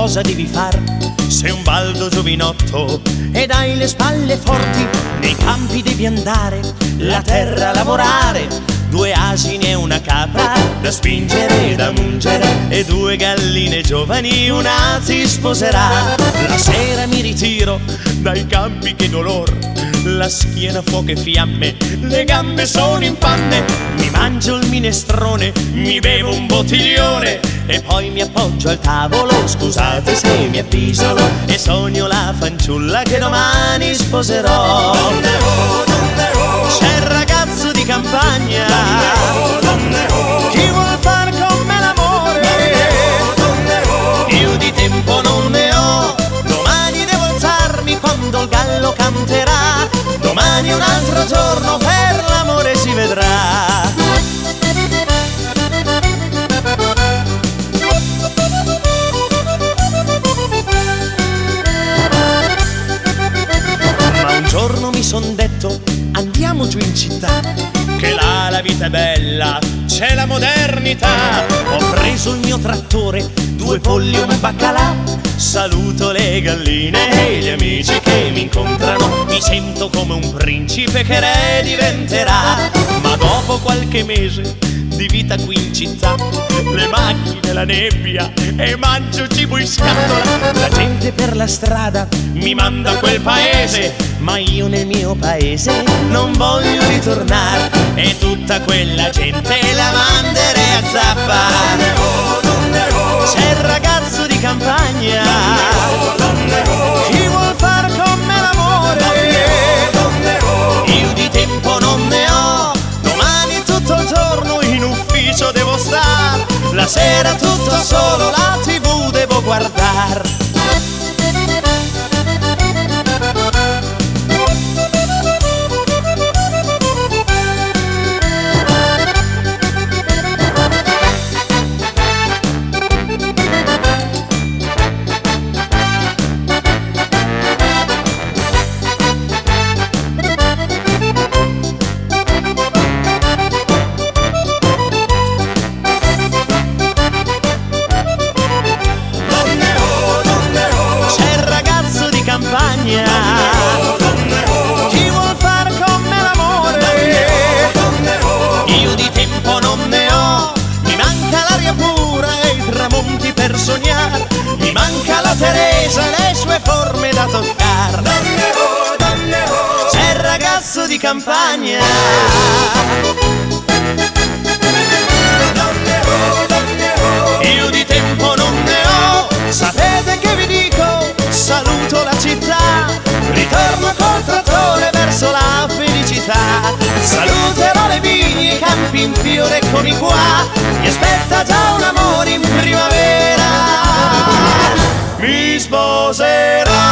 cosa devi far? Sei un baldo giovinotto ed hai le spalle forti, nei campi devi andare, la terra a lavorare. 2 asini e una capra da spingere e da mungere, e 2 galline giovani una si sposerà. La sera mi ritiro dai campi, che dolor, la schiena fuoco e fiamme, le gambe sono in panne. Mi mangio il minestrone, mi bevo un bottiglione e poi mi appoggio al tavolo, scusate se mi appisolo, e sogno la fanciulla che domani sposerò. C'è il ragazzo di campagna, chi vuol far con me l'amore? Più di tempo non ne ho, domani devo alzarmi quando il gallo canterà. Domani è un altro giorno, per l'amore si vedrà. Ma un giorno mi son detto, andiamo giù in città, che là la vita è bella, c'è la modernità. Ho preso il mio trattore, 2 polli e un baccalà, saluto le galline e gli amici che mi incontrano, mi sento come un principe che re diventerà. Ma dopo qualche mese di vita qui in città, le macchine, la nebbia e mangio cibo in scatola, la gente per la strada mi manda a quel paese, ma io nel mio paese non voglio ritornare, e tutta quella gente la manderei a zappa. C'è il ragazzo di campagna, chi vuol far con me l'amore? Io di tempo non ne ho, domani tutto il giorno in ufficio devo star, la sera tutto solo la TV devo guardar. Chi vuol far con me l'amore? Io di tempo non ne ho, mi manca l'aria pura e i tramonti per sognare, mi manca la Teresa e le sue forme da toccare. C'è il ragazzo di campagna, io di tempo non ne ho, sapete che vi dico? Saluto la città, ritorno col trattore verso la felicità. Saluterò le vigne, i campi in fiore, eccomi qua, mi aspetta già un amore in primavera, mi sposerò.